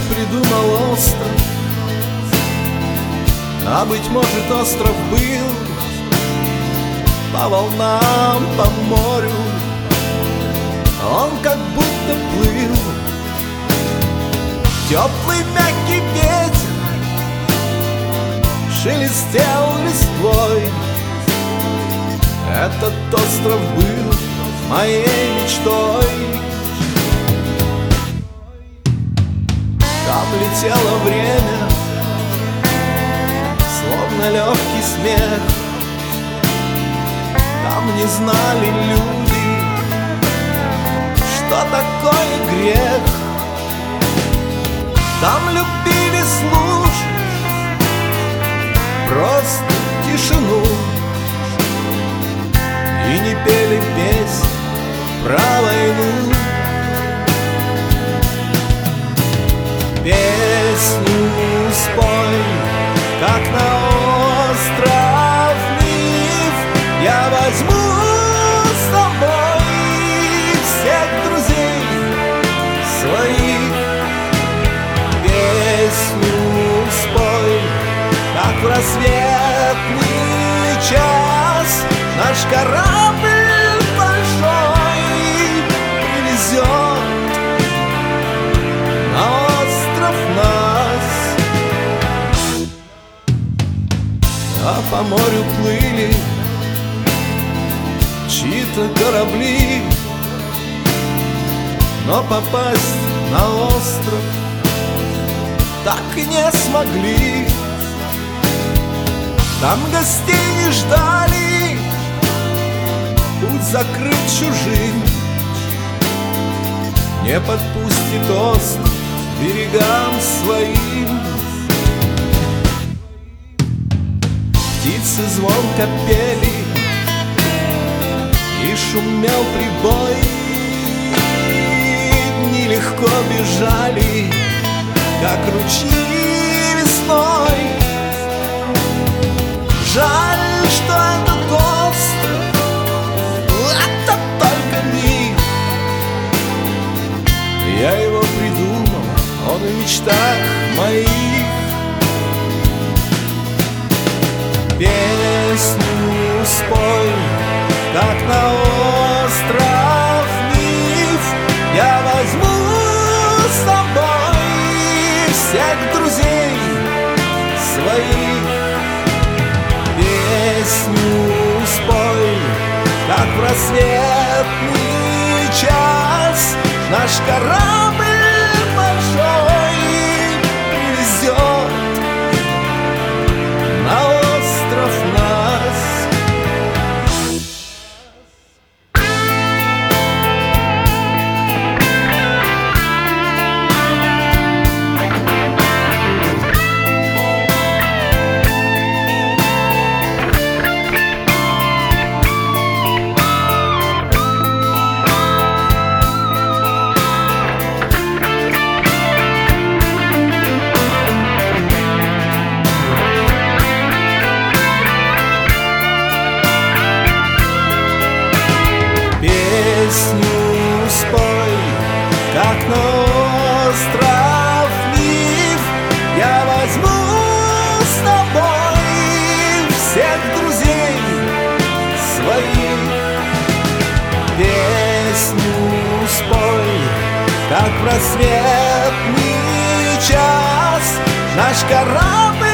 придумал остров, а быть может остров был по волнам, по морю. Он как будто плыл. Теплый мягкий ветер шелестел листвой. Этот остров был моей мечтой. Там летело время, словно легкий смех. Там не знали люди, что такое грех. Там любили слушать просто тишину и не пели песни про войну. Песню спой, как на остров Миф. Я возьму с собой всех друзей своих. Песню спой, как в рассветный час наш корабль большой привезет на остров нас. А по морю плыли чьи-то корабли, но попасть на остров так и не смогли. Там гостей не ждали, путь закрыт чужим. Не подпустит остров к берегам своим. Птицы звонко пели, и шумел прибой. Дни легко бежали, как ручьи весной. Жаль, что этот остров — это только миф. Я его придумал, он в мечтах моих. Песню спой, как на остров Миф. Я возьму с собой всех друзей своих. Песню спой, как в рассветный час наш корабль большой привезет на остров нас. Песню спой, как на остров Миф. Я возьму с тобой всех друзей своих. Песню спой, как в рассветный час наш корабль